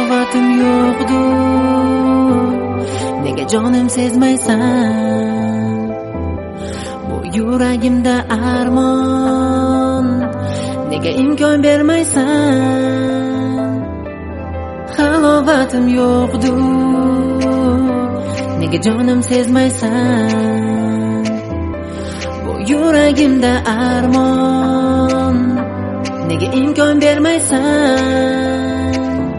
halovatim yo'qdur. Nega jonim sezmaysan? Bu yuragimda armon, nega imkon bermaysan? Halovatim yo'qdur, nega jonim sezmaysan? Bu yuragimda armon, nega imkon bermaysan?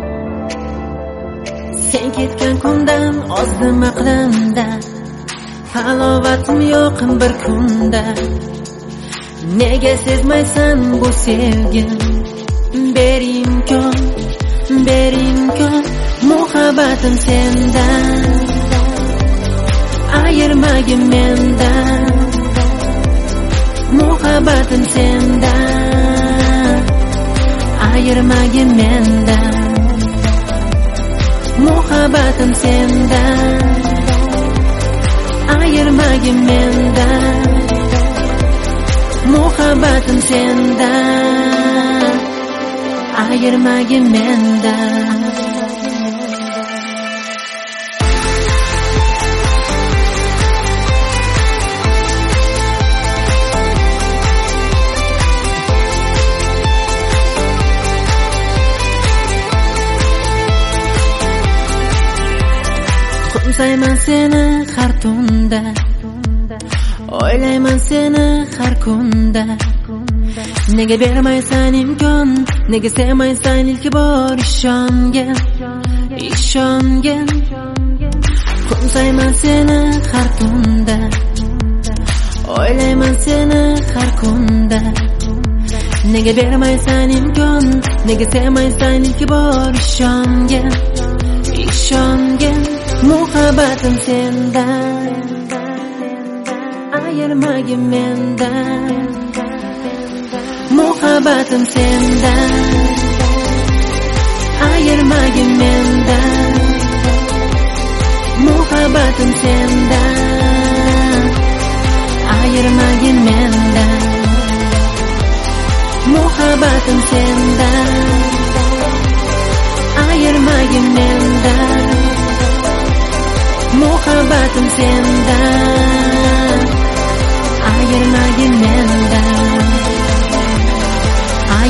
Sen ketgan kundan ozdim aqlimda, halovatim yo'q bir kunda. Nega sezmaysan bu sevgim? Ber imkon, muhabbatim sendan. Ayirmagin mendan, muhabbatim sendan. Ayirmagin mendan, muhabbatim sendan. Ayirmagin mendan, muhabbatim sendan. Ayirmagin mendan. Qo'msayman seni har tunda, o'ylayman seni har kunda. Nega bermaysan imkon, nega sevmaysan ilk bor ishongin. Qo'msayman seni har tunda, o'ylayman seni har kunda. Nega bermaysan imkon, nega sevmaysan ilk bor ishongin. Muhabbatim sendan, ayirmagin mendan. Muhabbatim sendan, ayirmagin mendan. Muhabbatim sendan, ayirmagin mendan. Muhabbatim sendan, ayirmagin mendan. Muhabbatim sendan, ayirmagin mendan.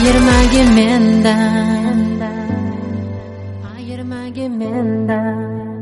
Ayirmagin mendan, ayirmagin mendan.